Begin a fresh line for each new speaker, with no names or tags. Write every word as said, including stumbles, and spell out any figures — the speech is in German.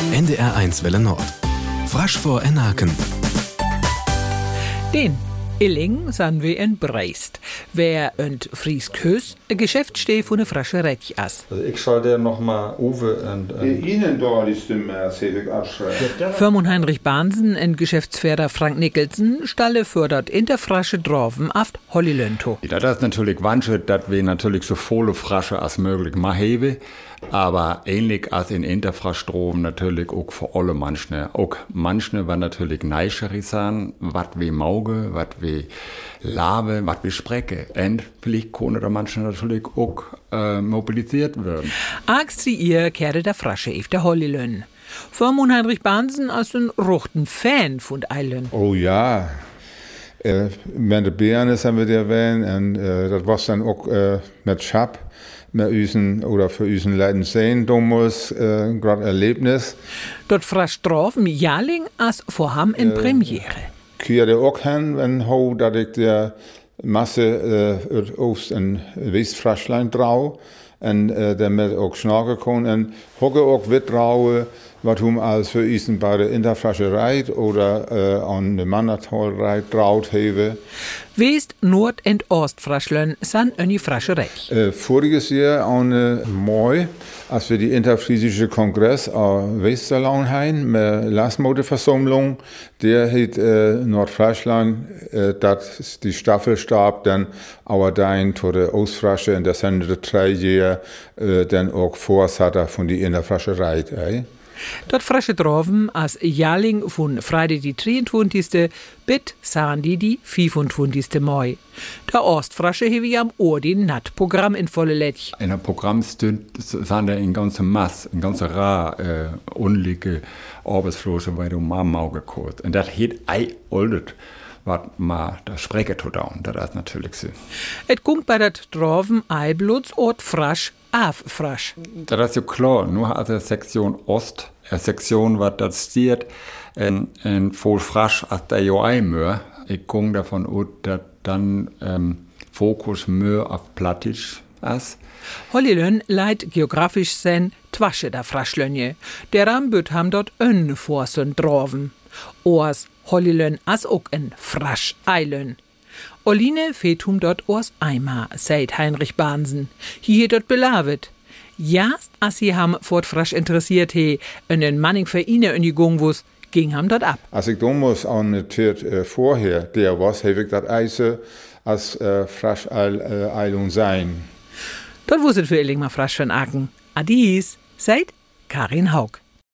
N D R eins Welle Nord. Frasch vor Enaken.
Den Illing san wir in Breist. Wer und Fries Kös ein Geschäft steht von ne frasche Rätch as.
Also ich soll der noch mal Uwe und, und
Ihnen da die Stimme ewig abschreiben.
Firmun Heinrich Bahnsen und Geschäftsführer Frank Nicholson stalle fördert in der frasche Droven aft Hollilönto.
Das ist natürlich Wunsch, dass wir natürlich so volle Frasche als möglich machen. Aber ähnlich als in Interfrastroven natürlich auch für alle manche. Auch manche, was natürlich neischeri sind, was wir Mauge, was wir Lave, was wir Sprecke. Und vielleicht können da manche natürlich auch äh, mobilisiert werden.
Agst sie ihr kehre der Frasche auf der Hollilön. Firmun Heinrich Bahnsen als ein ruchten Fan von Eilen.
Oh ja. Äh, met de Beeren haben wir der erwähnt und äh, das war dann auch äh, mit Schab. Mit usen, oder für unseren Leiden sehen, damals äh, gerade Erlebnis.
Dort frasch Droven Jahrling als vorham in äh, Premiere.
Kierde auch hin, wenn ho, dass ich der Masse äh, Ost- und Westfraschlein trau und äh, damit auch schnagen kann und hocke auch wit traue, was hum als für usen bei der Interfrasche reit oder äh, an der Mannertal reit traut habe.
West, Nord- und Ostfraschlön san öni frasche Recht.
Äh, voriges Jahr an äh, Mai, als wir die interfriesische Kongress an Westerlaun hain, mit Lastmodeversammlung, der hat äh, Nordfraschland, äh, dat die Staffelstab dann aber dahin zu der Ostfrasche und das sind die drei Jahre äh, dann auch Vorsatter von die Interfrascherei. Äh.
Dort frasche Droven als Jahrling von Freitag die dreiundzwanzigste bis Sandi die fünfundzwanzigste Mai. Der Ostfrasche hewe ja am Ohr den Nattprogramm in volle Letch.
In der Programm sind da in ganze Mass, in ganze Ra äh, unlige Arbeitsflosse, weil du mal Mauge kurz. Und das hat ei oldet, was ma das Spreche tut down. Das ist natürlich so.
Et kommt bei der Droven Eibluts Ort frasch af frasch.
Das ist ja klar, nur als der Sektion Ost, eine Sektion, was das stiert, en, en voll frasch als der jo einmör. Ich ging davon aus, dass dann ähm, Fokus mehr auf Plattisch ist.
Hollilön leiht geografisch sen Twasche der Fraschlönje. Der Rambüt ham dort ön vorsen Droven. Oas Hollilön as ook en frasch Eilön. Oline fetum dort ors Eimer, seit Heinrich Bahnsen. Hier dort belavet. Jast as sie ham fort frasch interessiert he, en en Manning Vereine en die Gungwus, ging ham dort ab.
Als ich damals an natürlich äh, vorher der was, habe ich das Eise als äh, frasch Eilung sein.
Dort wuset für Illing mal frasch von Aken. Adis, seit Karin Haug.